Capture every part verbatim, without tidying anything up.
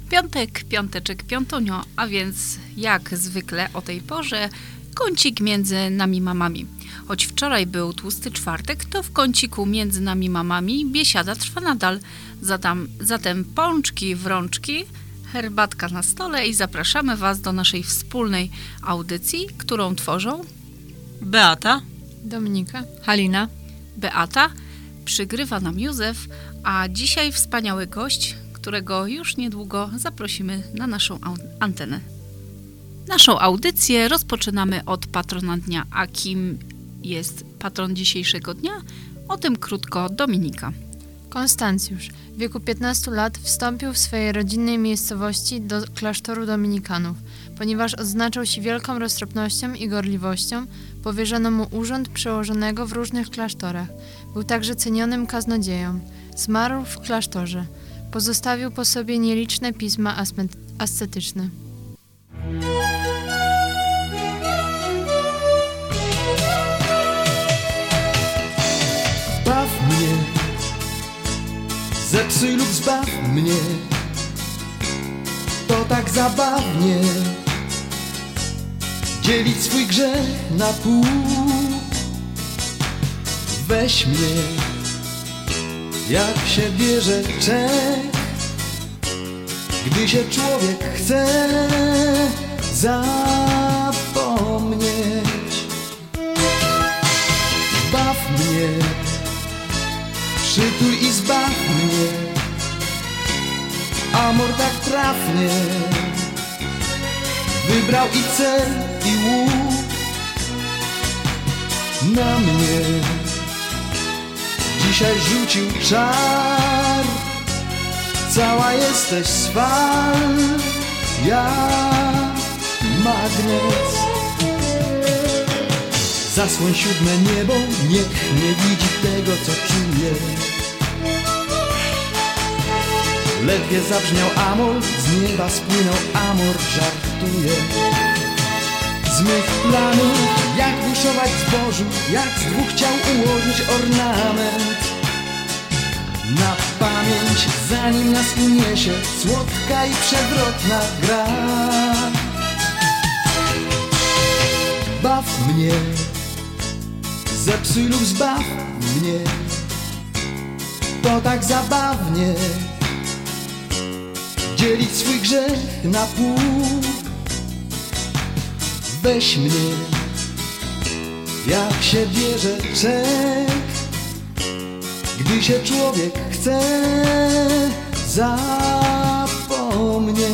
Piątek, piąteczek, piątunio, a więc jak zwykle o tej porze kącik między nami mamami. Choć wczoraj był tłusty czwartek, to w kąciku między nami mamami biesiada trwa nadal. Zatem, zatem pączki w rączki, herbatka na stole i zapraszamy Was do naszej wspólnej audycji, którą tworzą Beata, Dominika, Halina, Beata, przygrywa nam Józef, a dzisiaj wspaniały gość, którego już niedługo zaprosimy na naszą antenę. Naszą audycję rozpoczynamy od patrona dnia, a kim jest patron dzisiejszego dnia? O tym krótko Dominika. Konstancjusz w wieku piętnastu lat wstąpił w swojej rodzinnej miejscowości do klasztoru dominikanów. Ponieważ odznaczał się wielką roztropnością i gorliwością, powierzono mu urząd przełożonego w różnych klasztorach. Był także cenionym kaznodzieją. Zmarł w klasztorze. Pozostawił po sobie nieliczne pisma ascetyczne. Zbaw mnie, zepsuj lub zbaw mnie, to tak zabawnie dzielić swój grzech na pół. Weź mnie, jak się bierze czek, gdy się człowiek chce zapomnieć. Zbaw mnie, przytul i zbaw mnie, amor tak trafnie wybrał i cel i łuk na mnie. Dzisiaj rzucił czar, cała jesteś swal, jak magnes. Zasłoń siódme niebo, niech nie widzi tego, co czuję. Ledwie zabrzmiał amor, z nieba spłynął amor, żartuje. Z mych planów, jak buszować zbożu, jak z dwóch ciał ułożyć ornament. Na pamięć, zanim nas uniesie słodka i przewrotna gra. Baw mnie, zepsuj lub zbaw mnie, to tak zabawnie dzielić swój grzech na pół. Weź mnie, jak się bierze czek, gdy się człowiek chce zapomnieć.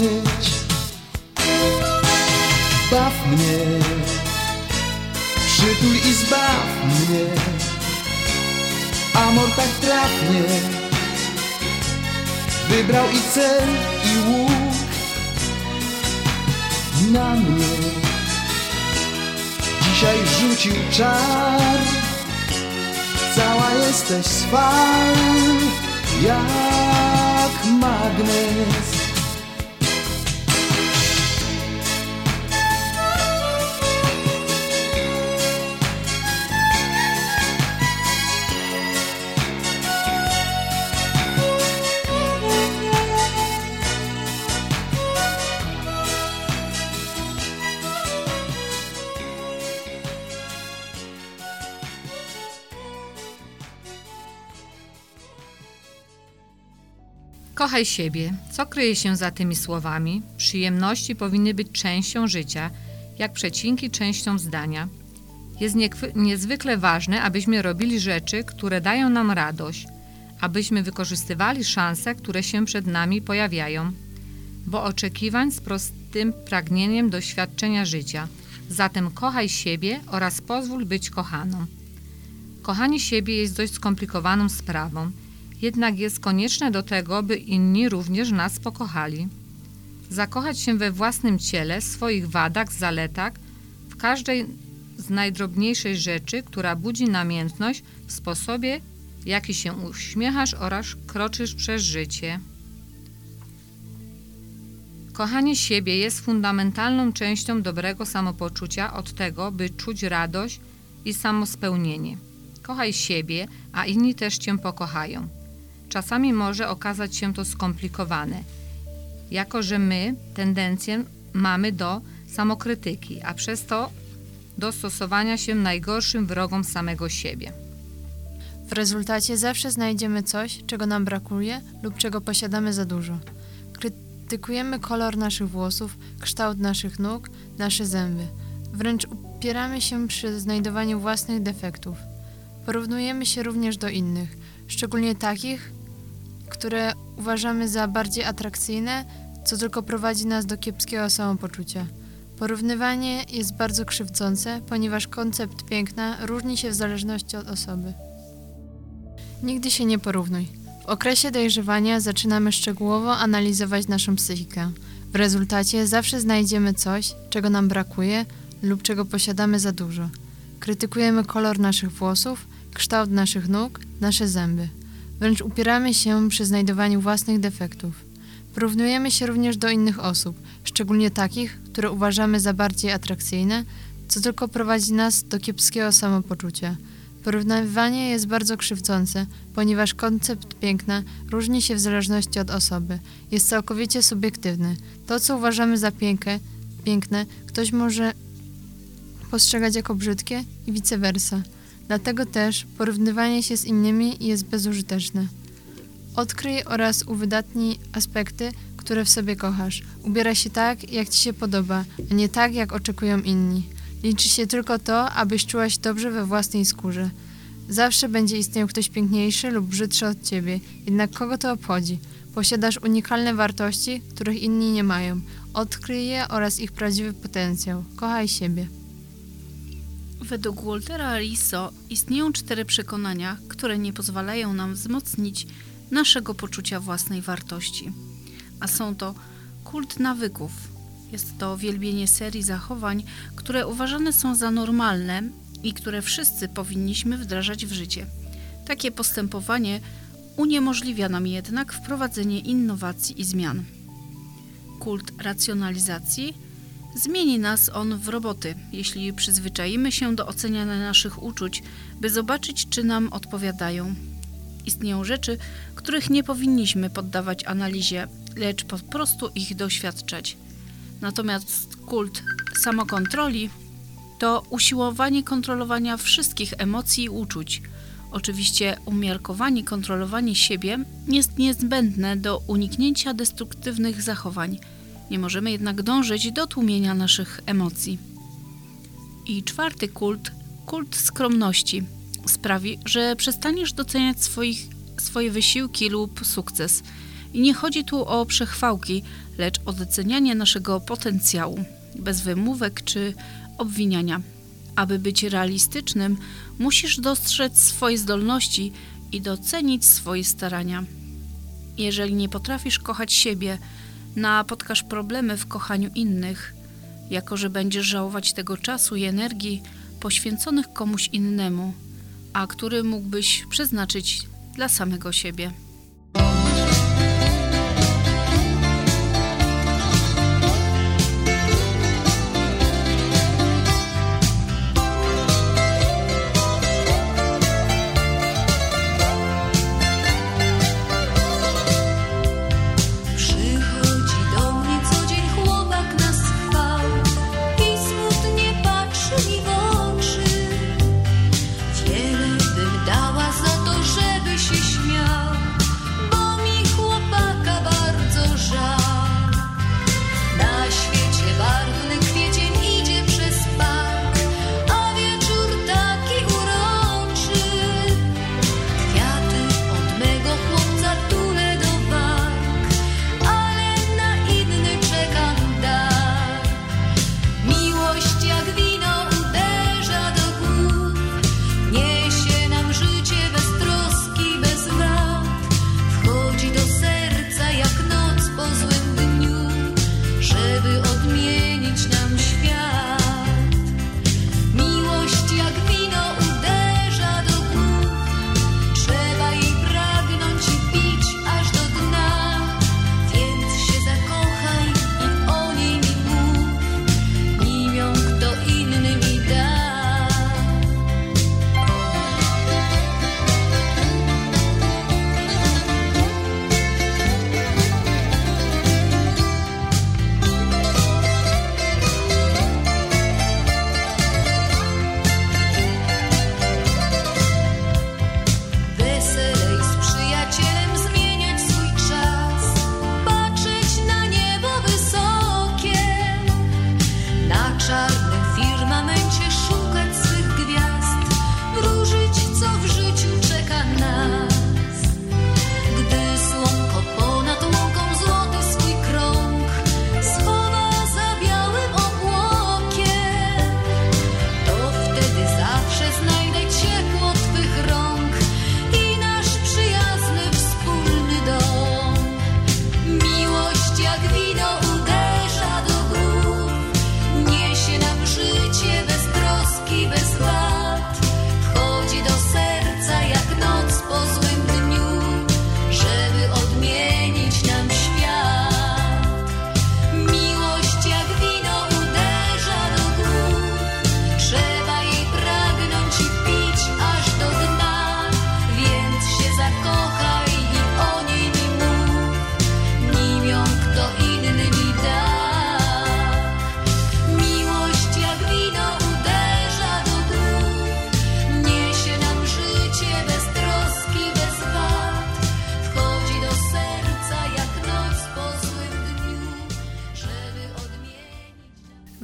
Baw mnie, przytul i zbaw mnie, amor tak trafnie wybrał i cel i łuk na mnie. Dzisiaj rzucił czar, cała jesteś swal, jak magnes. kochaj siebie. Co kryje się za tymi słowami? Przyjemności powinny być częścią życia, jak przecinki częścią zdania. Jest niezwykle ważne, abyśmy robili rzeczy, które dają nam radość, abyśmy wykorzystywali szanse, które się przed nami pojawiają, bo oczekiwań z prostym pragnieniem doświadczenia życia. Zatem kochaj siebie oraz pozwól być kochaną. Kochanie siebie jest dość skomplikowaną sprawą, jednak jest konieczne do tego, by inni również nas pokochali. Zakochać się we własnym ciele, swoich wadach, zaletach, w każdej z najdrobniejszej rzeczy, która budzi namiętność w sposobie, w jaki się uśmiechasz oraz kroczysz przez życie. Kochanie siebie jest fundamentalną częścią dobrego samopoczucia od tego, by czuć radość i samospełnienie. Kochaj siebie, a inni też Cię pokochają. Czasami może okazać się to skomplikowane. jako że my tendencję mamy do samokrytyki, a przez to do stosowania się najgorszym wrogom samego siebie. W rezultacie zawsze znajdziemy coś, czego nam brakuje lub czego posiadamy za dużo. Krytykujemy kolor naszych włosów, kształt naszych nóg, nasze zęby. Wręcz upieramy się przy znajdowaniu własnych defektów. Porównujemy się również do innych, szczególnie takich, które uważamy za bardziej atrakcyjne, co tylko prowadzi nas do kiepskiego samopoczucia. Porównywanie jest bardzo krzywdzące, ponieważ koncept piękna różni się w zależności od osoby. Nigdy się nie porównuj. W okresie dojrzewania zaczynamy szczegółowo analizować naszą psychikę. W rezultacie zawsze znajdziemy coś, czego nam brakuje lub czego posiadamy za dużo. Krytykujemy kolor naszych włosów, kształt naszych nóg, nasze zęby. Wręcz upieramy się przy znajdowaniu własnych defektów. Porównujemy się również do innych osób, szczególnie takich, które uważamy za bardziej atrakcyjne, co tylko prowadzi nas do kiepskiego samopoczucia. Porównywanie jest bardzo krzywdzące, ponieważ koncept piękna różni się w zależności od osoby. Jest całkowicie subiektywny. To, co uważamy za piękne, piękne, ktoś może postrzegać jako brzydkie i vice versa. Dlatego też porównywanie się z innymi jest bezużyteczne. Odkryj oraz uwydatnij aspekty, które w sobie kochasz. Ubieraj się tak, jak ci się podoba, a nie tak, jak oczekują inni. Liczy się tylko to, abyś czuła się dobrze we własnej skórze. Zawsze będzie istniał ktoś piękniejszy lub brzydszy od ciebie, jednak kogo to obchodzi? Posiadasz unikalne wartości, których inni nie mają. Odkryj je oraz ich prawdziwy potencjał. Kochaj siebie. Według Waltera Riso istnieją cztery przekonania, które nie pozwalają nam wzmocnić naszego poczucia własnej wartości. A są to kult nawyków. Jest to wielbienie serii zachowań, które uważane są za normalne i które wszyscy powinniśmy wdrażać w życie. Takie postępowanie uniemożliwia nam jednak wprowadzenie innowacji i zmian. Kult racjonalizacji. Zmieni nas on w roboty, jeśli przyzwyczaimy się do oceniania naszych uczuć, by zobaczyć, czy nam odpowiadają. Istnieją rzeczy, których nie powinniśmy poddawać analizie, lecz po prostu ich doświadczać. Natomiast kult samokontroli to usiłowanie kontrolowania wszystkich emocji i uczuć. Oczywiście umiarkowanie kontrolowanie siebie jest niezbędne do uniknięcia destruktywnych zachowań. Nie możemy jednak dążyć do tłumienia naszych emocji. I czwarty kult, kult skromności, sprawi, że przestaniesz doceniać swoich, swoje wysiłki lub sukces. I nie chodzi tu o przechwałki, lecz o docenianie naszego potencjału, bez wymówek czy obwiniania. Aby być realistycznym, musisz dostrzec swoje zdolności i docenić swoje starania. Jeżeli nie potrafisz kochać siebie, napotkasz problemy w kochaniu innych, jako że będziesz żałować tego czasu i energii poświęconych komuś innemu, a który mógłbyś przeznaczyć dla samego siebie. Wiele bym dała za to, żeby się śmiał.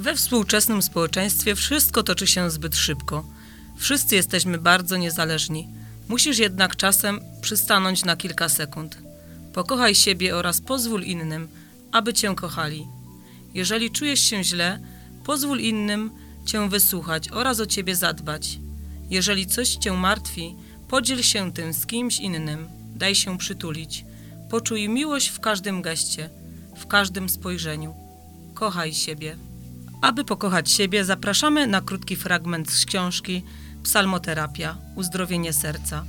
We współczesnym społeczeństwie wszystko toczy się zbyt szybko. Wszyscy jesteśmy bardzo niezależni. Musisz jednak czasem przystanąć na kilka sekund. Pokochaj siebie oraz pozwól innym, aby cię kochali. Jeżeli czujesz się źle, pozwól innym cię wysłuchać oraz o ciebie zadbać. Jeżeli coś cię martwi, podziel się tym z kimś innym. Daj się przytulić. Poczuj miłość w każdym geście, w każdym spojrzeniu. Kochaj siebie. Aby pokochać siebie, zapraszamy na krótki fragment z książki Psalmoterapia – Uzdrowienie serca.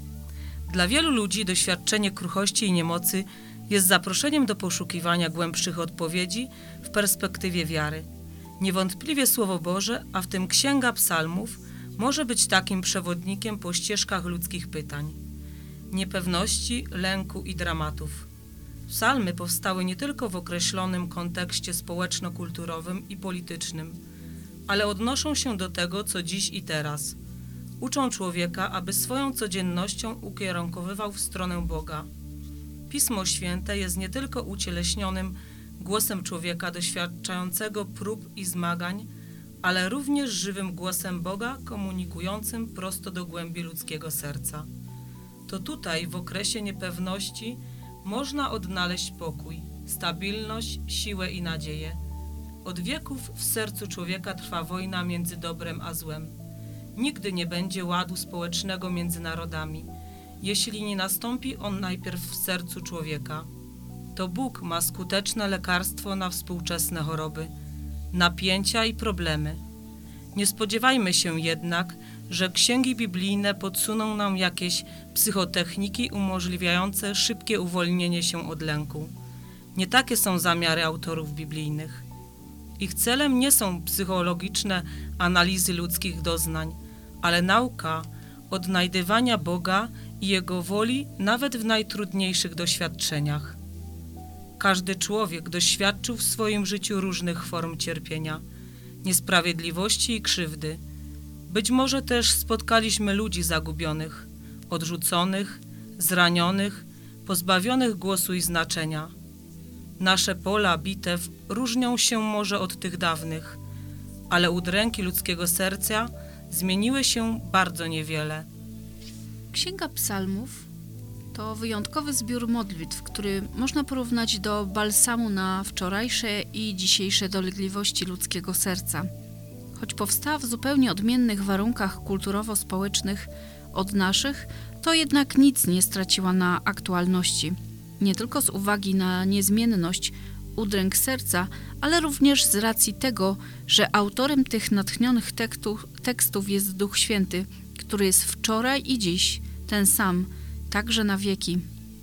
Dla wielu ludzi doświadczenie kruchości i niemocy jest zaproszeniem do poszukiwania głębszych odpowiedzi w perspektywie wiary. Niewątpliwie Słowo Boże, a w tym Księga Psalmów, może być takim przewodnikiem po ścieżkach ludzkich pytań, niepewności, lęku i dramatów. Psalmy powstały nie tylko w określonym kontekście społeczno-kulturowym i politycznym, ale odnoszą się do tego, co dziś i teraz. Uczą człowieka, aby swoją codziennością ukierunkowywał w stronę Boga. Pismo Święte jest nie tylko ucieleśnionym głosem człowieka doświadczającego prób i zmagań, ale również żywym głosem Boga komunikującym prosto do głębi ludzkiego serca. To tutaj, w okresie niepewności, można odnaleźć pokój, stabilność, siłę i nadzieję. Od wieków w sercu człowieka trwa wojna między dobrem a złem. Nigdy nie będzie ładu społecznego między narodami, jeśli nie nastąpi on najpierw w sercu człowieka. To Bóg ma skuteczne lekarstwo na współczesne choroby, napięcia i problemy. Nie spodziewajmy się jednak, że księgi biblijne podsuną nam jakieś psychotechniki umożliwiające szybkie uwolnienie się od lęku. Nie takie są zamiary autorów biblijnych. Ich celem nie są psychologiczne analizy ludzkich doznań, ale nauka odnajdywania Boga i Jego woli nawet w najtrudniejszych doświadczeniach. Każdy człowiek doświadczył w swoim życiu różnych form cierpienia, niesprawiedliwości i krzywdy. Być może też spotkaliśmy ludzi zagubionych, odrzuconych, zranionych, pozbawionych głosu i znaczenia. Nasze pola bitew różnią się może od tych dawnych, ale udręki ludzkiego serca zmieniły się bardzo niewiele. Księga Psalmów to wyjątkowy zbiór modlitw, który można porównać do balsamu na wczorajsze i dzisiejsze dolegliwości ludzkiego serca. Choć powstała w zupełnie odmiennych warunkach kulturowo-społecznych od naszych, to jednak nic nie straciła na aktualności. Nie tylko z uwagi na niezmienność udręk serca, ale również z racji tego, że autorem tych natchnionych tekstów, tekstów jest Duch Święty, który jest wczoraj i dziś ten sam, także na wieki.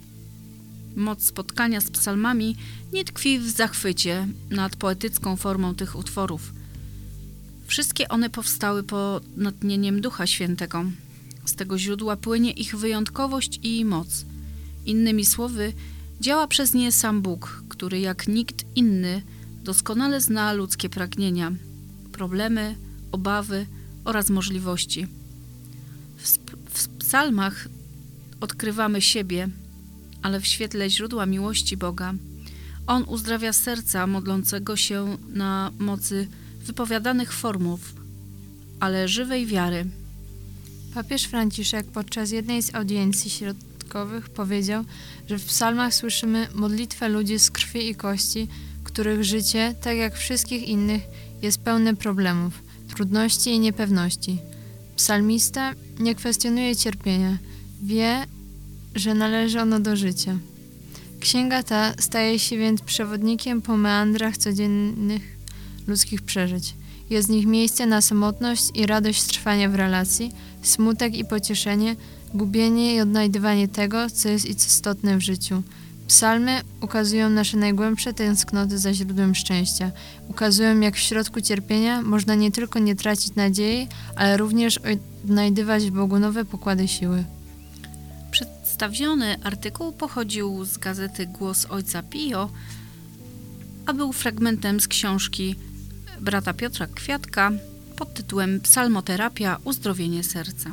Moc spotkania z psalmami nie tkwi w zachwycie nad poetycką formą tych utworów. Wszystkie one powstały pod natchnieniem Ducha Świętego. Z tego źródła płynie ich wyjątkowość i moc. Innymi słowy, działa przez nie sam Bóg, który jak nikt inny doskonale zna ludzkie pragnienia, problemy, obawy oraz możliwości. W, sp- w psalmach odkrywamy siebie, ale w świetle źródła miłości Boga. On uzdrawia serca modlącego się na mocy wypowiadanych formów, ale żywej wiary. Papież Franciszek podczas jednej z audiencji środkowych powiedział, że w psalmach słyszymy modlitwę ludzi z krwi i kości, których życie, tak jak wszystkich innych, jest pełne problemów, trudności i niepewności. Psalmista nie kwestionuje cierpienia, wie, że należy ono do życia. Księga ta staje się więc przewodnikiem po meandrach codziennych ludzkich przeżyć. Jest w nich miejsce na samotność i radość z trwania w relacji, smutek i pocieszenie, gubienie i odnajdywanie tego, co jest istotne w życiu. Psalmy ukazują nasze najgłębsze tęsknoty za źródłem szczęścia. Ukazują, jak w środku cierpienia można nie tylko nie tracić nadziei, ale również odnajdywać w Bogu nowe pokłady siły. Przedstawiony artykuł pochodził z gazety Głos Ojca Pio, a był fragmentem z książki brata Piotra Kwiatka pod tytułem Psalmoterapia – Uzdrowienie serca.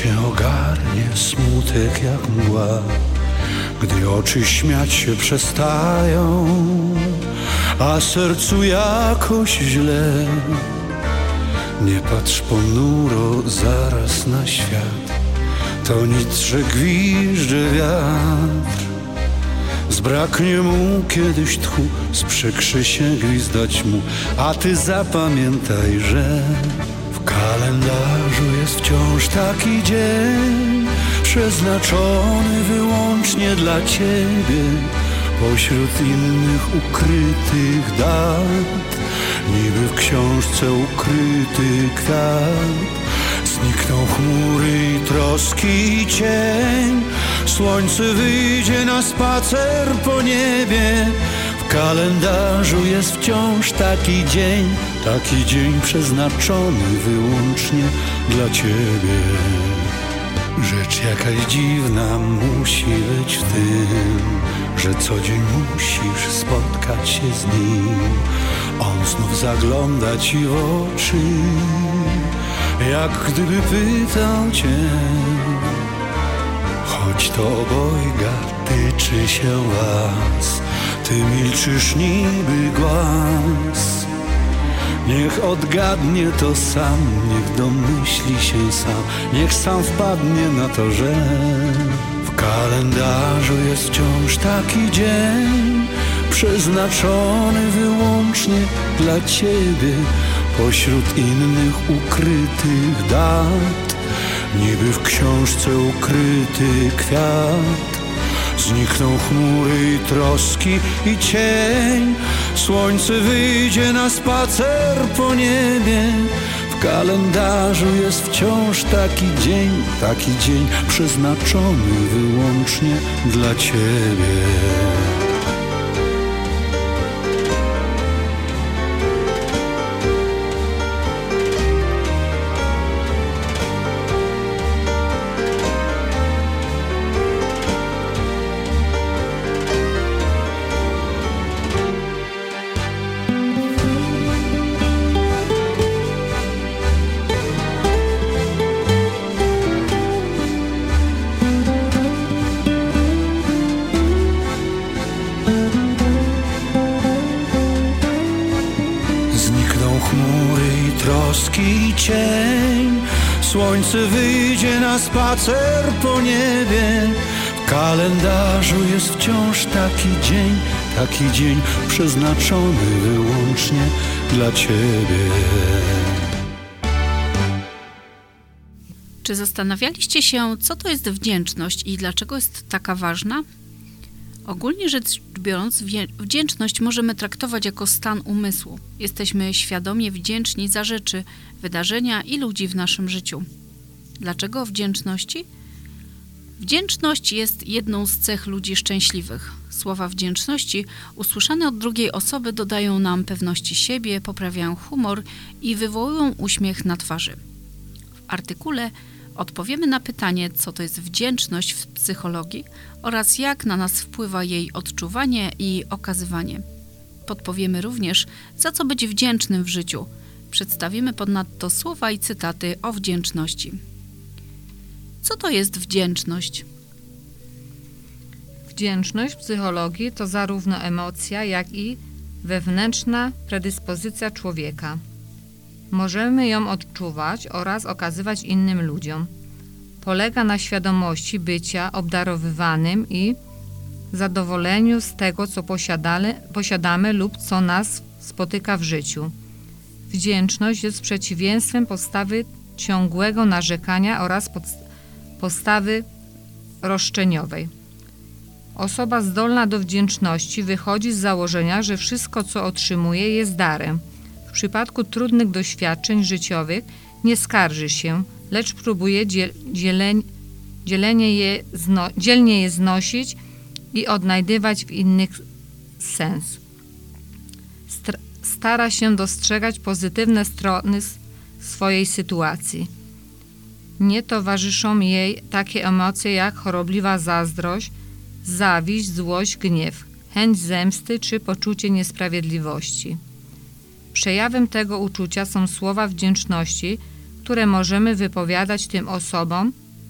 cię ogarnie smutek jak mgła, gdy oczy śmiać się przestają, a sercu jakoś źle. Nie patrz ponuro zaraz na świat, to nic, że gwizdże wiatr. Zbraknie mu kiedyś tchu, sprzykrzy się gwizdać mu, a ty zapamiętaj, że w kalendarzu jest wciąż taki dzień, przeznaczony wyłącznie dla ciebie, pośród innych ukrytych dat. Niby w książce ukryty kwiat, znikną chmury i troski i cień, słońce wyjdzie na spacer po niebie. W kalendarzu jest wciąż taki dzień, taki dzień przeznaczony wyłącznie dla ciebie. Rzecz jakaś dziwna musi być w tym, że co dzień musisz spotkać się z nim. On znów zagląda ci w oczy, jak gdyby pytał cię, choć to obojga tyczy się was, ty milczysz niby głaz. Niech odgadnie to sam, niech domyśli się sam, niech sam wpadnie na to, że w kalendarzu jest wciąż taki dzień, przeznaczony wyłącznie dla ciebie, pośród innych ukrytych dat. Niby w książce ukryty kwiat, znikną chmury i troski i cień, słońce wyjdzie na spacer po niebie. W kalendarzu jest wciąż taki dzień, taki dzień przeznaczony wyłącznie dla ciebie. Cień, słońce wyjdzie na spacer po niebie. W kalendarzu jest wciąż taki dzień, taki dzień przeznaczony wyłącznie dla ciebie. Czy zastanawialiście się, co to jest wdzięczność i dlaczego jest taka ważna? Ogólnie rzecz biorąc, wdzięczność możemy traktować jako stan umysłu. Jesteśmy świadomie wdzięczni za rzeczy, wydarzenia i ludzi w naszym życiu. Dlaczego wdzięczności? Wdzięczność jest jedną z cech ludzi szczęśliwych. Słowa wdzięczności usłyszane od drugiej osoby dodają nam pewności siebie, poprawiają humor i wywołują uśmiech na twarzy. W artykule odpowiemy na pytanie, co to jest wdzięczność w psychologii oraz jak na nas wpływa jej odczuwanie i okazywanie. Podpowiemy również, za co być wdzięcznym w życiu. Przedstawimy ponadto słowa i cytaty o wdzięczności. Co to jest wdzięczność? Wdzięczność w psychologii to zarówno emocja, jak i wewnętrzna predyspozycja człowieka. Możemy ją odczuwać oraz okazywać innym ludziom. Polega na świadomości bycia obdarowywanym i zadowoleniu z tego, co posiadamy, posiadamy lub co nas spotyka w życiu. Wdzięczność jest przeciwieństwem postawy ciągłego narzekania oraz postawy roszczeniowej. Osoba zdolna do wdzięczności wychodzi z założenia, że wszystko, co otrzymuje, jest darem. W przypadku trudnych doświadczeń życiowych nie skarży się, lecz próbuje dziel, dzieleń, dzielenie je zno, dzielnie je znosić i odnajdywać w innych sens. Str- stara się dostrzegać pozytywne strony swojej sytuacji. Nie towarzyszą jej takie emocje jak chorobliwa zazdrość, zawiść, złość, gniew, chęć zemsty czy poczucie niesprawiedliwości. Przejawem tego uczucia są słowa wdzięczności, które możemy wypowiadać tym osobom,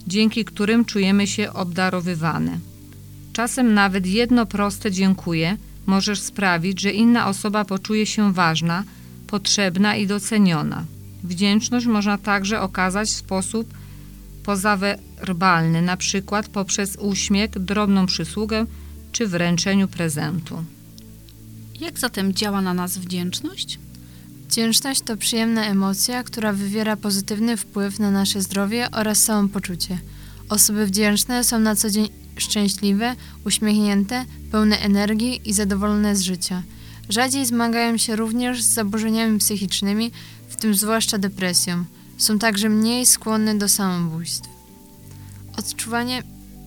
dzięki którym czujemy się obdarowywane. Czasem nawet jedno proste dziękuję możesz sprawić, że inna osoba poczuje się ważna, potrzebna i doceniona. Wdzięczność można także okazać w sposób pozawerbalny, na przykład poprzez uśmiech, drobną przysługę czy wręczeniu prezentu. Jak zatem działa na nas wdzięczność? Wdzięczność to przyjemna emocja, która wywiera pozytywny wpływ na nasze zdrowie oraz samopoczucie. Osoby wdzięczne są na co dzień szczęśliwe, uśmiechnięte, pełne energii i zadowolone z życia. Rzadziej zmagają się również z zaburzeniami psychicznymi, w tym zwłaszcza depresją. Są także mniej skłonne do samobójstw. Odczuwanie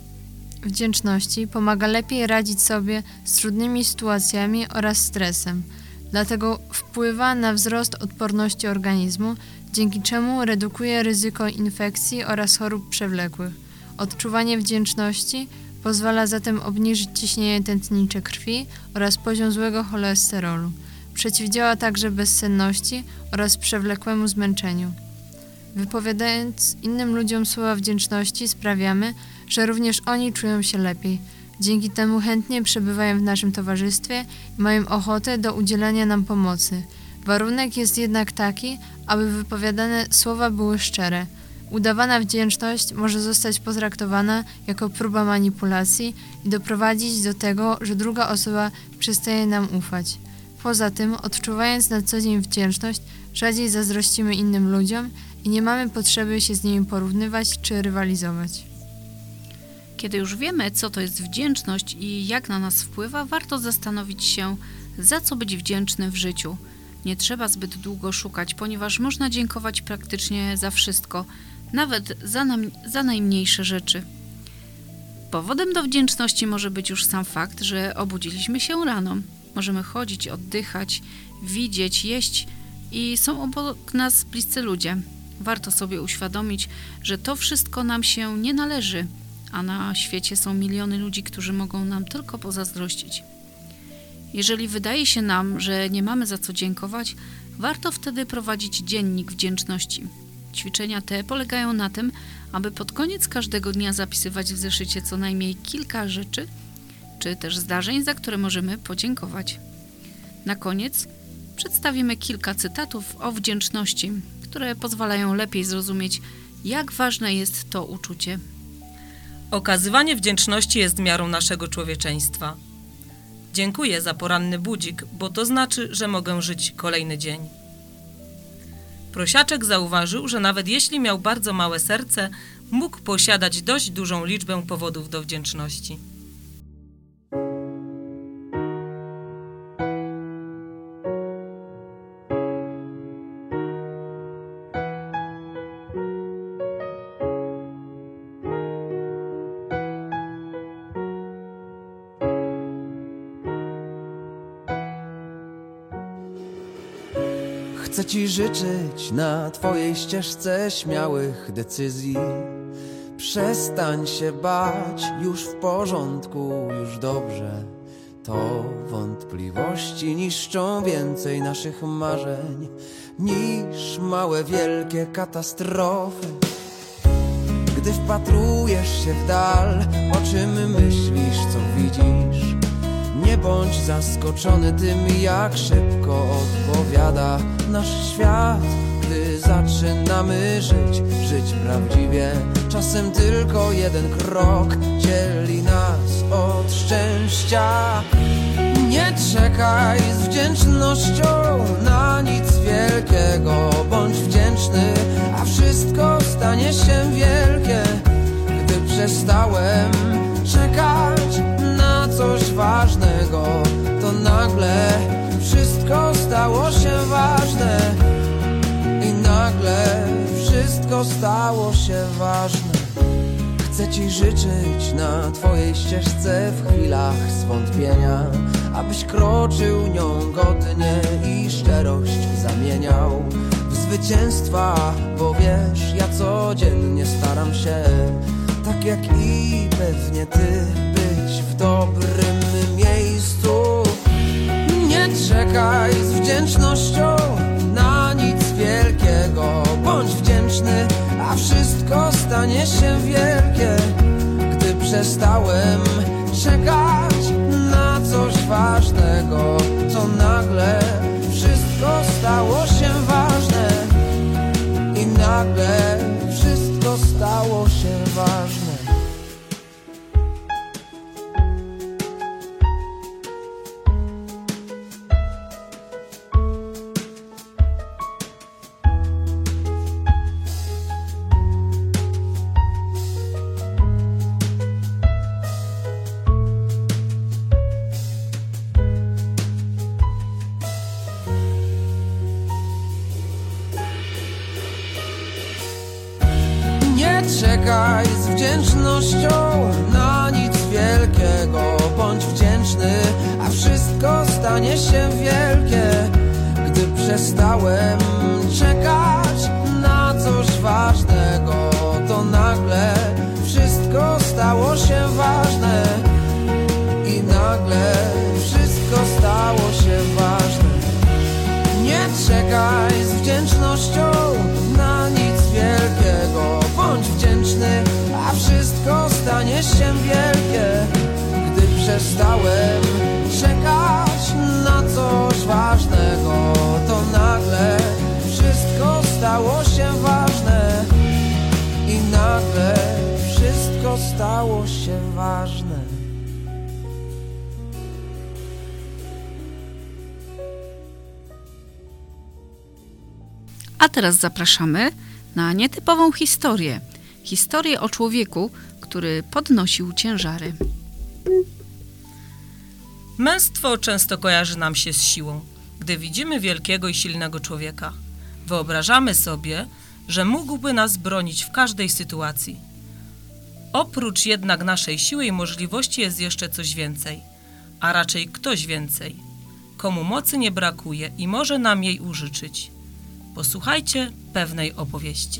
wdzięczności pomaga lepiej radzić sobie z trudnymi sytuacjami oraz stresem. Dlatego wpływa na wzrost odporności organizmu, dzięki czemu redukuje ryzyko infekcji oraz chorób przewlekłych. Odczuwanie wdzięczności pozwala zatem obniżyć ciśnienie tętnicze krwi oraz poziom złego cholesterolu. Przeciwdziała także bezsenności oraz przewlekłemu zmęczeniu. Wypowiadając innym ludziom słowa wdzięczności sprawiamy, że również oni czują się lepiej. Dzięki temu chętnie przebywają w naszym towarzystwie i mają ochotę do udzielania nam pomocy. Warunek jest jednak taki, aby wypowiadane słowa były szczere. Udawana wdzięczność może zostać potraktowana jako próba manipulacji i doprowadzić do tego, że druga osoba przestaje nam ufać. Poza tym, odczuwając na co dzień wdzięczność, rzadziej zazdrościmy innym ludziom i nie mamy potrzeby się z nimi porównywać czy rywalizować. Kiedy już wiemy, co to jest wdzięczność i jak na nas wpływa, warto zastanowić się, za co być wdzięcznym w życiu. Nie trzeba zbyt długo szukać, ponieważ można dziękować praktycznie za wszystko, nawet za, nam, za najmniejsze rzeczy. Powodem do wdzięczności może być już sam fakt, że obudziliśmy się rano. Możemy chodzić, oddychać, widzieć, jeść i są obok nas bliscy ludzie. Warto sobie uświadomić, że to wszystko nam się nie należy, a na świecie są miliony ludzi, którzy mogą nam tylko pozazdrościć. Jeżeli wydaje się nam, że nie mamy za co dziękować, warto wtedy prowadzić dziennik wdzięczności. Ćwiczenia te polegają na tym, aby pod koniec każdego dnia zapisywać w zeszycie co najmniej kilka rzeczy, czy też zdarzeń, za które możemy podziękować. Na koniec przedstawimy kilka cytatów o wdzięczności, które pozwalają lepiej zrozumieć, jak ważne jest to uczucie. Okazywanie wdzięczności jest miarą naszego człowieczeństwa. Dziękuję za poranny budzik, bo to znaczy, że mogę żyć kolejny dzień. Prosiaczek zauważył, że nawet jeśli miał bardzo małe serce, mógł posiadać dość dużą liczbę powodów do wdzięczności. Chcę Ci życzyć na Twojej ścieżce śmiałych decyzji. Przestań się bać, już w porządku, już dobrze. To wątpliwości niszczą więcej naszych marzeń niż małe, wielkie katastrofy. Gdy wpatrujesz się w dal, o czym myślisz, co widzisz? Nie bądź zaskoczony tym, jak szybko odpowiada nasz świat, gdy zaczynamy żyć, żyć prawdziwie. Czasem tylko jeden krok dzieli nas od szczęścia. Nie czekaj z wdzięcznością na nic wielkiego. Bądź wdzięczny, a wszystko stanie się wielkie. Gdy przestałem czekać na coś ważnego, to nagle wszystko stało się ważne. I nagle wszystko stało się ważne. Chcę Ci życzyć na Twojej ścieżce w chwilach zwątpienia, abyś kroczył nią godnie i szczerość zamieniał w zwycięstwa. Bo wiesz, ja codziennie staram się, tak jak i pewnie Ty, być w dobrym miejscu. Nie czekaj z wdzięcznością na nic wielkiego. Bądź wdzięczny, a wszystko stanie się wielkie, gdy przestałem czekać na coś ważnego, to nagle wszystko stało się ważne i nagle wszystko stało się ważne. Czekaj z wdzięcznością na nic wielkiego, bądź wdzięczny, a wszystko stanie się wielkie, gdy przestałem czekać na coś ważnego, to nagle wszystko stało się ważne i nagle wszystko stało się ważne. Nie czekaj z wdzięcznością na nic wielkiego, bądź wdzięczny, a wszystko stanie się wielkie, gdy przestałem czekać na coś ważnego, to nagle wszystko stało się ważne i nagle wszystko stało się ważne. A teraz zapraszamy na nietypową historię. Historię o człowieku, który podnosił ciężary. Męstwo często kojarzy nam się z siłą. Gdy widzimy wielkiego i silnego człowieka, wyobrażamy sobie, że mógłby nas bronić w każdej sytuacji. Oprócz jednak naszej siły i możliwości jest jeszcze coś więcej, a raczej ktoś więcej, komu mocy nie brakuje i może nam jej użyczyć. Posłuchajcie pewnej opowieści.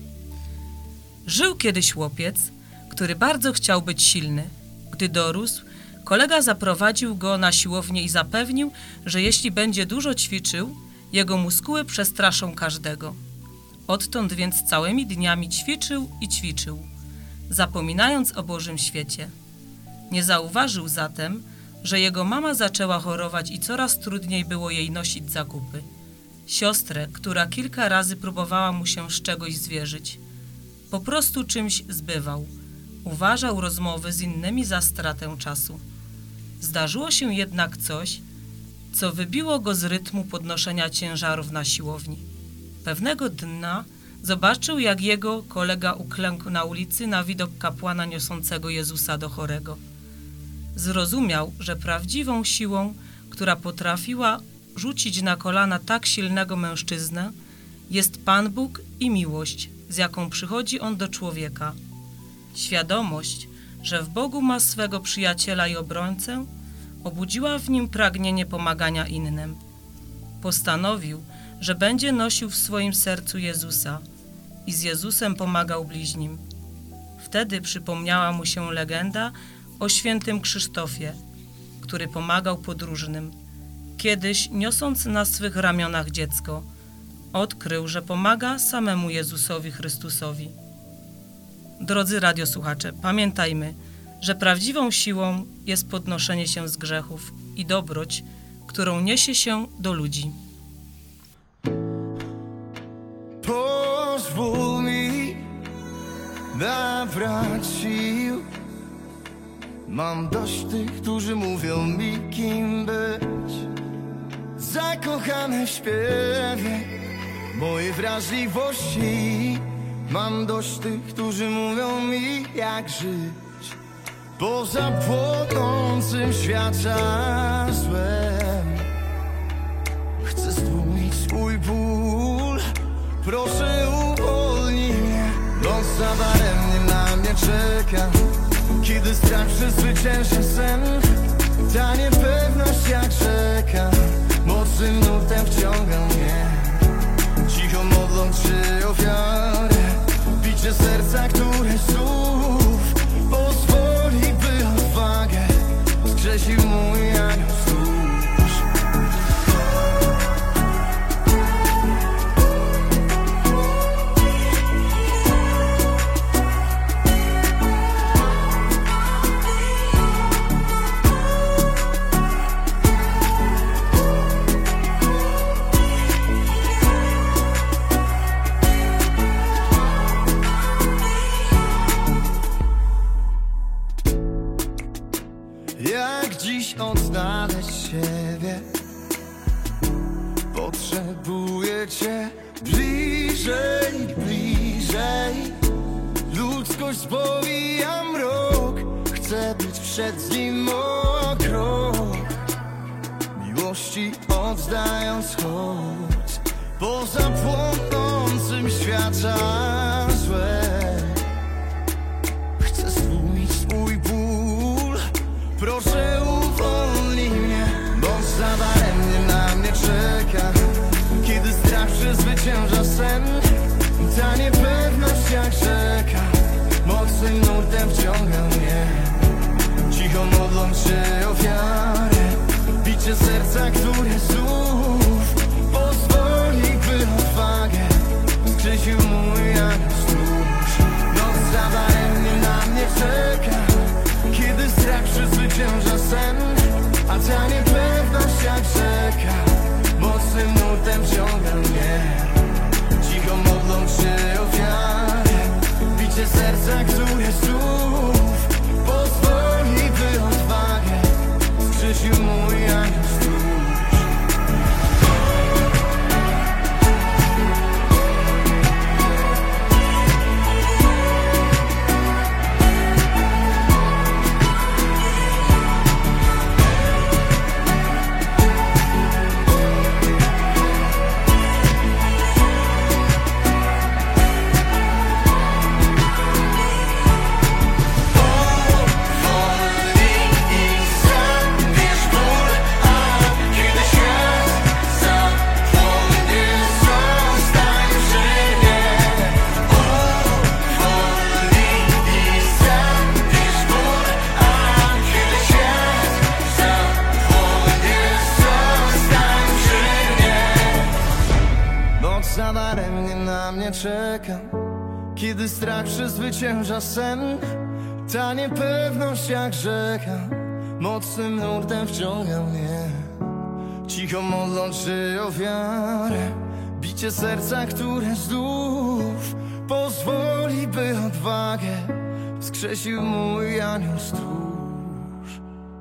Żył kiedyś chłopiec, który bardzo chciał być silny. Gdy dorósł, kolega zaprowadził go na siłownię i zapewnił, że jeśli będzie dużo ćwiczył, jego muskuły przestraszą każdego. Odtąd więc całymi dniami ćwiczył i ćwiczył, zapominając o Bożym świecie. Nie zauważył zatem, że jego mama zaczęła chorować i coraz trudniej było jej nosić zakupy. Siostrę, która kilka razy próbowała mu się z czegoś zwierzyć. Po prostu czymś zbywał. Uważał rozmowy z innymi za stratę czasu. Zdarzyło się jednak coś, co wybiło go z rytmu podnoszenia ciężarów na siłowni. Pewnego dnia zobaczył, jak jego kolega uklękł na ulicy na widok kapłana niosącego Jezusa do chorego. Zrozumiał, że prawdziwą siłą, która potrafiła rzucić na kolana tak silnego mężczyznę, jest Pan Bóg i miłość, z jaką przychodzi On do człowieka. Świadomość, że w Bogu ma swego przyjaciela i obrońcę, obudziła w nim pragnienie pomagania innym. Postanowił, że będzie nosił w swoim sercu Jezusa i z Jezusem pomagał bliźnim. Wtedy przypomniała mu się legenda o świętym Krzysztofie, który pomagał podróżnym. Kiedyś, niosąc na swych ramionach dziecko, odkrył, że pomaga samemu Jezusowi Chrystusowi. Drodzy radiosłuchacze, pamiętajmy, że prawdziwą siłą jest podnoszenie się z grzechów i dobroć, którą niesie się do ludzi. Pozwól mi nabrać sił. Mam dość tych, którzy mówią mi, kim być. Zakochany w śpiewie mojej wrażliwości. Mam dość tych, którzy mówią mi, jak żyć poza płonącym świata złem. Chcę stłumić swój ból, proszę uwolnij mnie, noc za daremnie na mnie czeka. Kiedy strach przezwycięża sen, ta niepewność jak rzeka mocnym nurtem wciąga mnie. Cicho modląc się ofiarę, bicie serca, które słów pozwoli, by odwagę skrzesił mój anioł stróż. dziś odnaleźć siebie. Potrzebuję cię bliżej, bliżej. Ludzkość powija mrok, chcę być przed nim o krok. Miłości oddając hołd poza płonącym świata złe. Chcę stłumić swój ból, proszę uwolnij mnie, bo za daremnie na mnie czeka. Kiedy strach przezwycięża sen, ta niepewność jak rzeka mocnym nurtem wciąga mnie. Cicho modląc się o wiarę, bicie serca, które znów pozwoli, by odwagę skrzesił mój anioł stróż. Noc za daremnie na mnie czeka, kiedy strach przezwycięża sen, a ta niepewność jak rzeka mocnym nurtem wciąga mnie. Cicho modląc się o wiarę, bicie serca, które znów pozwoli, by odwagę skrzesił mój anioł stróż. Za daremnie na mnie czeka, kiedy strach przezwycięża sen, ta niepewność jak rzeka mocnym nurtem wciąga mnie. Cicho modląc się o wiarę, bicie serca, które znów pozwoli, by odwagę wskrzesił mój anioł stróż.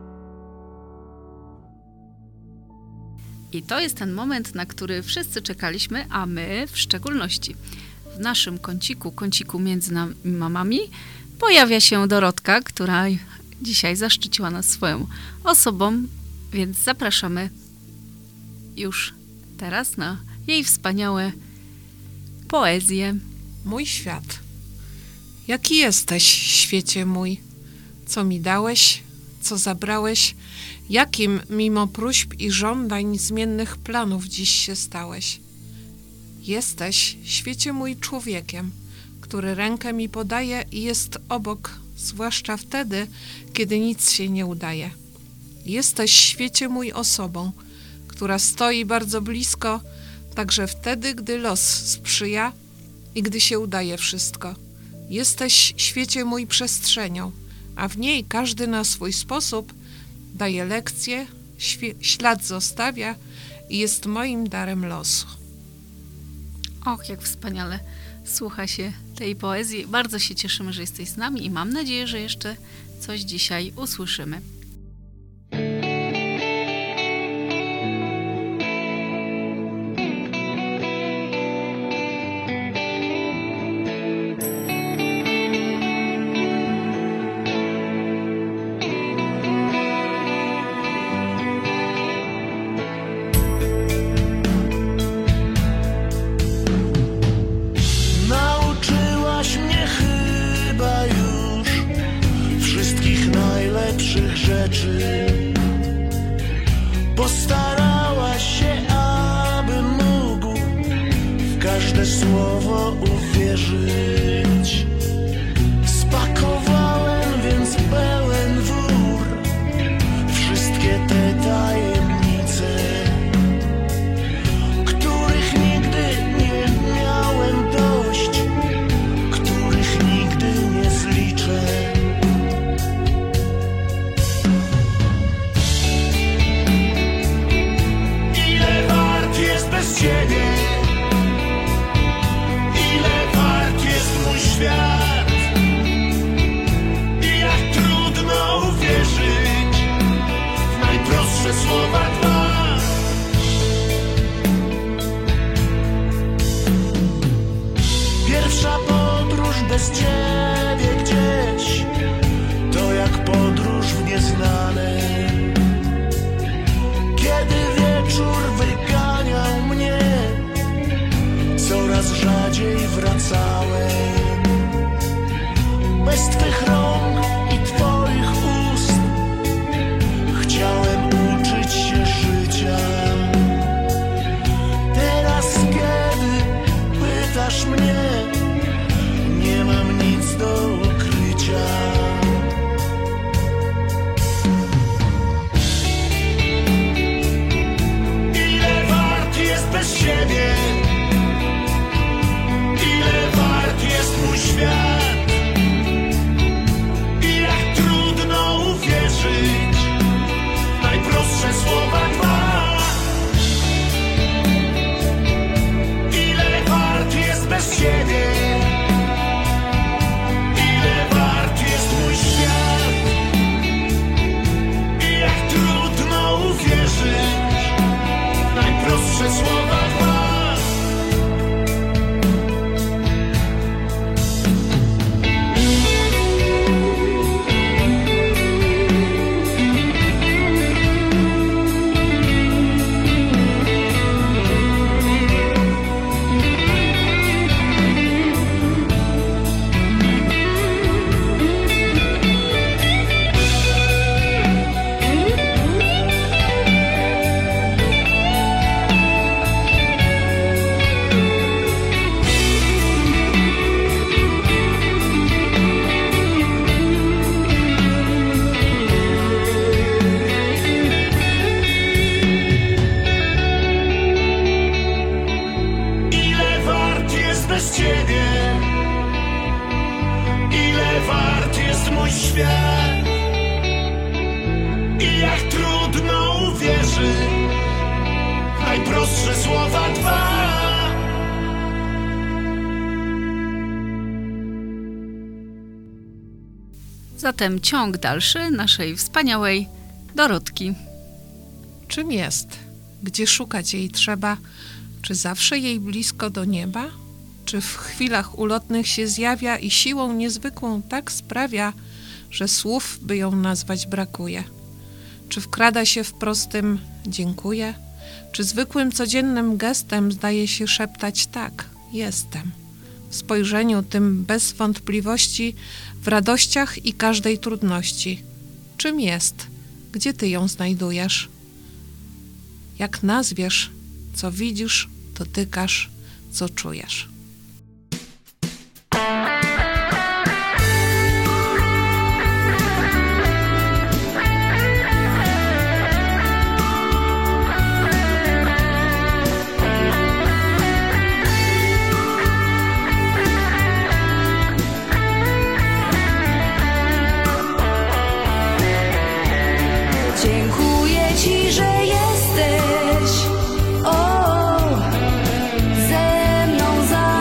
I to jest ten moment, na który wszyscy czekaliśmy, a my w szczególności. W naszym kąciku, kąciku między nami mamami, pojawia się Dorotka, która dzisiaj zaszczyciła nas swoją osobą, więc zapraszamy już teraz na jej wspaniałe poezje. Mój świat. Jaki jesteś, świecie mój? Co mi dałeś? Co zabrałeś? Jakim, mimo próśb i żądań zmiennych planów dziś się stałeś? Jesteś, świecie mój, człowiekiem, który rękę mi podaje i jest obok, zwłaszcza wtedy, kiedy nic się nie udaje. Jesteś, świecie mój, osobą, która stoi bardzo blisko, także wtedy, gdy los sprzyja i gdy się udaje wszystko. Jesteś, świecie mój, przestrzenią, a w niej każdy na swój sposób daje lekcje, ślad zostawia i jest moim darem losu. Och, jak wspaniale słucha się tej poezji. Bardzo się cieszymy, że jesteś z nami i mam nadzieję, że jeszcze coś dzisiaj usłyszymy. Nauczyłaś mnie chyba już wszystkich najlepszych rzeczy. bez Twych rąk i Twoich ust. Chciałem uczyć się życia. Teraz kiedy pytasz mnie, nie mam nic do ukrycia. Ile wart jest bez Ciebie? Ile wart jest mój świat? I jak trudno uwierzyć w najprostsze słowa dwa. Ile wart jest bez Ciebie? Ile wart jest mój świat? I jak trudno uwierzyć w najprostsze słowa dwa. Bez Ciebie, ile wart jest mój świat? I jak trudno uwierzyć w najprostsze słowa dwa. Zatem ciąg dalszy naszej wspaniałej Dorotki. Czym jest? Gdzie szukać jej trzeba? Czy zawsze jej blisko do nieba? Czy w chwilach ulotnych się zjawia i siłą niezwykłą tak sprawia, że słów, by ją nazwać, brakuje? Czy wkrada się w prostym dziękuję? Czy zwykłym, codziennym gestem zdaje się szeptać tak, jestem? W spojrzeniu tym bez wątpliwości, w radościach i każdej trudności. Czym jest? Gdzie Ty ją znajdujesz? Jak nazwiesz, co widzisz, dotykasz, co czujesz? Dziękuję Ci, że jesteś, o, ze mną za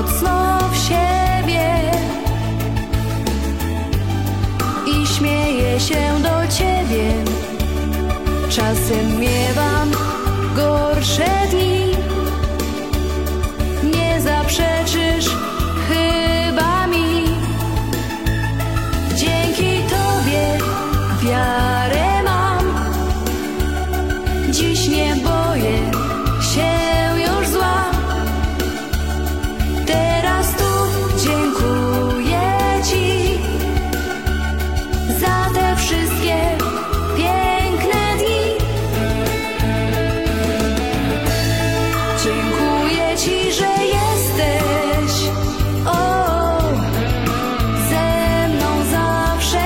mocno w siebie i śmieję się do ciebie. Czasem miewam gorsze dni, nie zaprzeczysz chyba mi. Dzięki tobie wiarę mam, dziś nie boję się już zła. Teraz tu dziękuję ci za te wszystkie piękne dni. Dziękuję ci, że jesteś o, ze mną zawsze.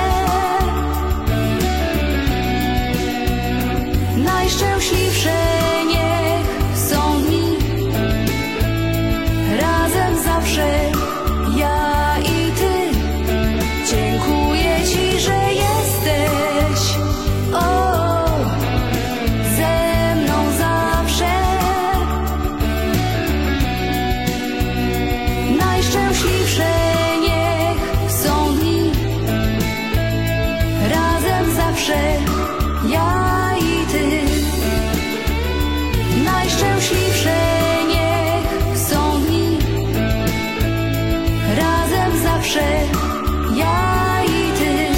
Najszczęśliwsze niech są dni, razem zawsze ja i ty. Dziękuję ci, że jesteś o, ze mną zawsze. Najszczęśliwsze niech są dni, razem zawsze ja i ty. Najszczęśliwsze niech są dni, razem zawsze ja i ty.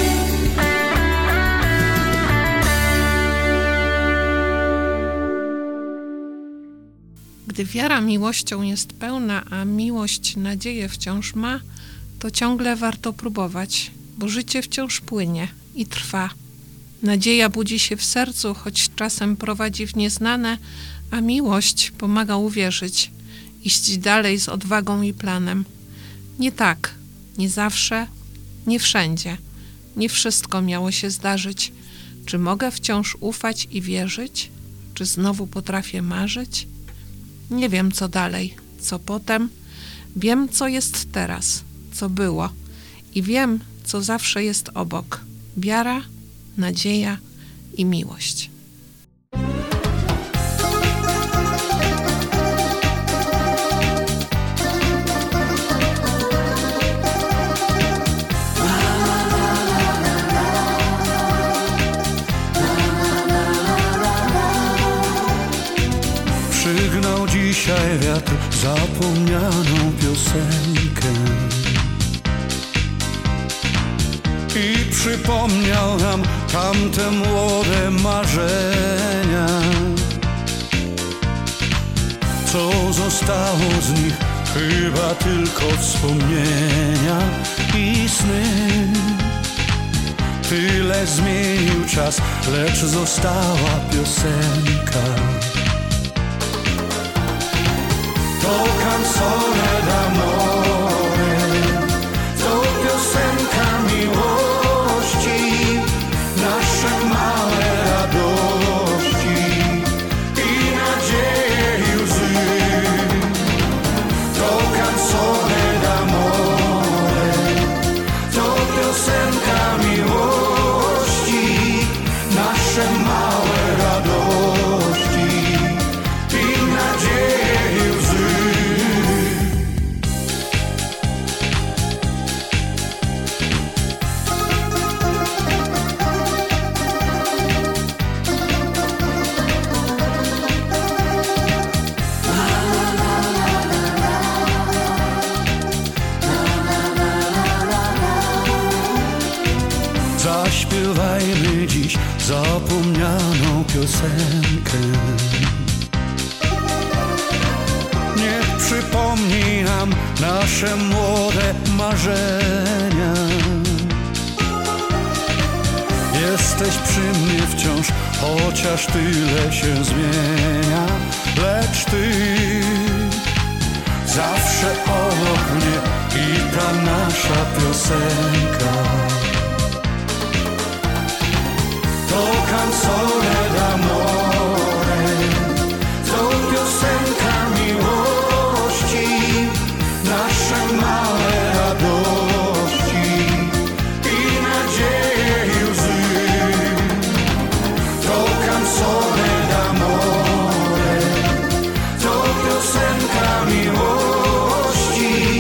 Gdy wiara miłością jest pełna, a miłość nadzieję wciąż ma, to ciągle warto próbować, bo życie wciąż płynie i trwa. Nadzieja budzi się w sercu, choć czasem prowadzi w nieznane, a miłość pomaga uwierzyć, iść dalej z odwagą i planem. Nie tak, nie zawsze, nie wszędzie, nie wszystko miało się zdarzyć. Czy mogę wciąż ufać i wierzyć? Czy znowu potrafię marzyć? Nie wiem, co dalej, co potem. Wiem, co jest teraz, co było i wiem, co zawsze jest obok. Wiara, nadzieja i miłość. Przygnał dzisiaj wiatr zapomnianą piosenkę i przypomniał nam tamte młode marzenia. Co zostało z nich? Chyba tylko wspomnienia i sny. Tyle zmienił czas, lecz została piosenka. To canzone d'amore, to piosenka miłości, nasze małe radości i nadzieje i łzy. To canzone d'amore, to piosenka miłości, nasze małe radości i nadzieje i łzy. Zaśpiewajmy dziś zapomnianą piosenkę. Niech przypomni nam nasze młode marzenia. Jesteś przy mnie wciąż, chociaż tyle się zmienia, lecz ty zawsze obok mnie i ta nasza piosenka. To canzone d'amore, to piosenka miłości, nasze małe radości i nadzieje i łzy. To canzone d'amore, to piosenka miłości,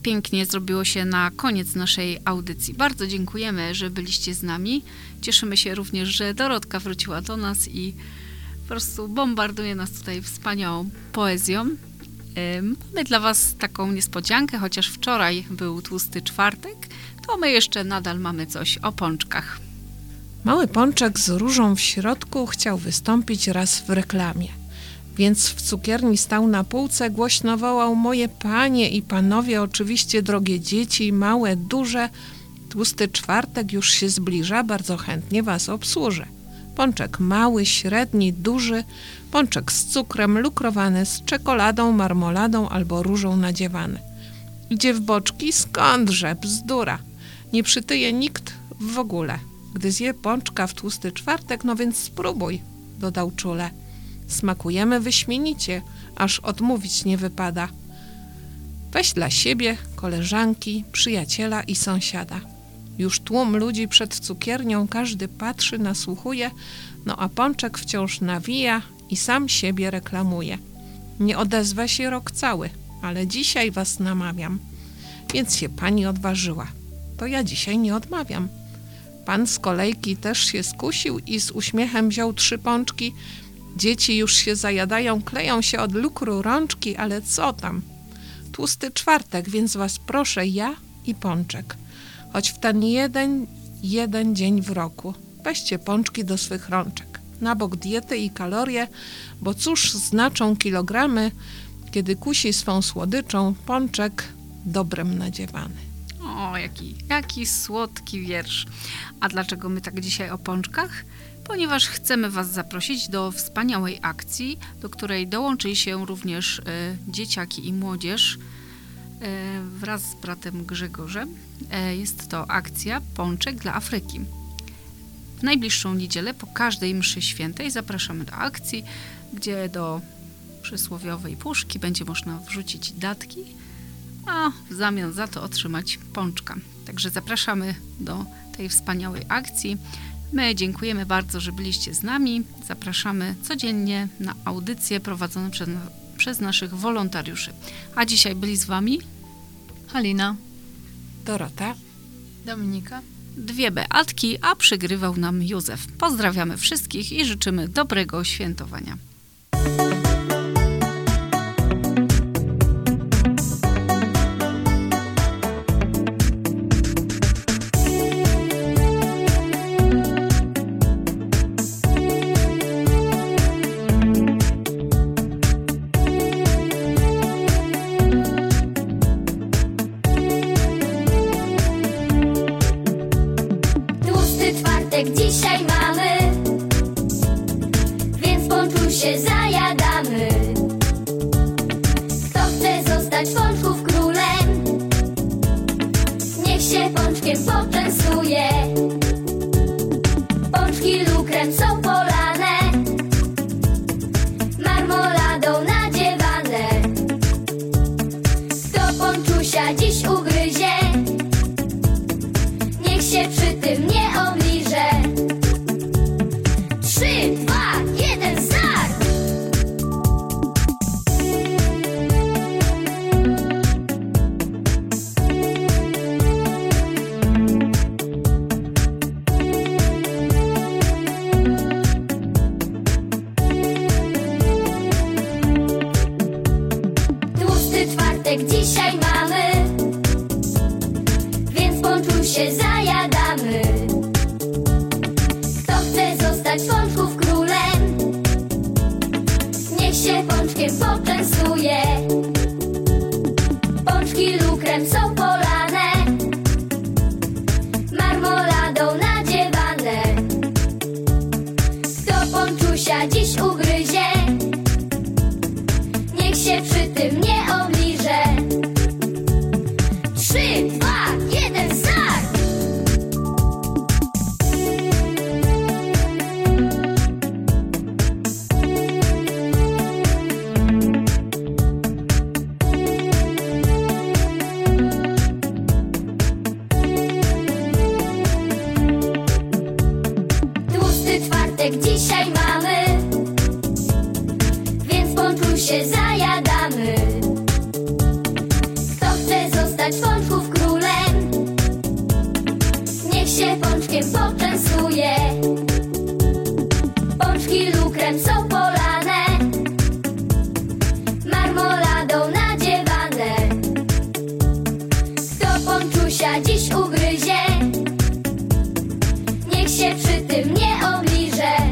pięknie zrobiło się na koniec naszej audycji. Bardzo dziękujemy, że byliście z nami. Cieszymy się również, że Dorotka wróciła do nas i po prostu bombarduje nas tutaj wspaniałą poezją. Mamy dla Was taką niespodziankę, chociaż wczoraj był tłusty czwartek, to my jeszcze nadal mamy coś o pączkach. Mały pączek z różą w środku chciał wystąpić raz w reklamie. Więc w cukierni stał na półce, głośno wołał: moje panie i panowie, oczywiście drogie dzieci, małe, duże, tłusty czwartek już się zbliża, bardzo chętnie was obsłużę. Pączek mały, średni, duży, pączek z cukrem, lukrowany, z czekoladą, marmoladą albo różą nadziewany. Idzie w boczki? Skądże, bzdura. Nie przytyje nikt w ogóle. Gdy zje pączka w tłusty czwartek, no więc spróbuj, dodał czule. Smakujemy wyśmienicie, aż odmówić nie wypada. Weź dla siebie, koleżanki, przyjaciela i sąsiada. Już tłum ludzi przed cukiernią, każdy patrzy, nasłuchuje, no a pączek wciąż nawija i sam siebie reklamuje. Nie odezwę się rok cały, ale dzisiaj was namawiam. Więc się pani odważyła. To ja dzisiaj nie odmawiam. Pan z kolejki też się skusił i z uśmiechem wziął trzy pączki. Dzieci już się zajadają, kleją się od lukru rączki, ale co tam? Tłusty czwartek, więc was proszę, ja i pączek. Choć w ten jeden, jeden dzień w roku. Weźcie pączki do swych rączek. Na bok diety i kalorie, bo cóż znaczą kilogramy, kiedy kusi swą słodyczą pączek dobrem nadziewany. O, jaki, jaki słodki wiersz. A dlaczego my tak dzisiaj o pączkach? Ponieważ chcemy was zaprosić do wspaniałej akcji, do której dołączy się również y, dzieciaki i młodzież y, wraz z bratem Grzegorzem. Y, jest to akcja Pączek dla Afryki. W najbliższą niedzielę po każdej mszy świętej zapraszamy do akcji, gdzie do przysłowiowej puszki będzie można wrzucić datki, a w zamian za to otrzymać pączka. Także zapraszamy do tej wspaniałej akcji. My dziękujemy bardzo, że byliście z nami. Zapraszamy codziennie na audycje prowadzone przez, przez naszych wolontariuszy. A dzisiaj byli z wami Halina, Dorota, Dominika, dwie Beatki, a przygrywał nam Józef. Pozdrawiamy wszystkich i życzymy dobrego świętowania. Dzisiaj mamy, więc pączku się zajadamy. Kto chce zostać pączków królem, niech się pączkiem poczęstuje. Pączki lukrem są polane, marmoladą nadziewane. Kto pączusia dziś ugryzie, niech się przy tym nie obliże. Trzy, dwa, jeden, start! Tłusty czwartek dzisiaj mamy, więc pączku się zajadamy. Kto chce zostać pączków królem, niech się pączkiem poczęstuje. Pączki lukrem są polane, marmoladą nadziewane. Kto pączusia dziś ugryzie, niech się przy tym nie obliże. Trzy, dwa, jeden, start! Tłusty czwartek dzisiaj mamy, więc pączku się zajadamy. Kto chce zostać pączkiem poczęstuję. Pączki lukrem są polane, marmoladą nadziewane. Kto pączusia dziś ugryzie, niech się przy tym nie obliże.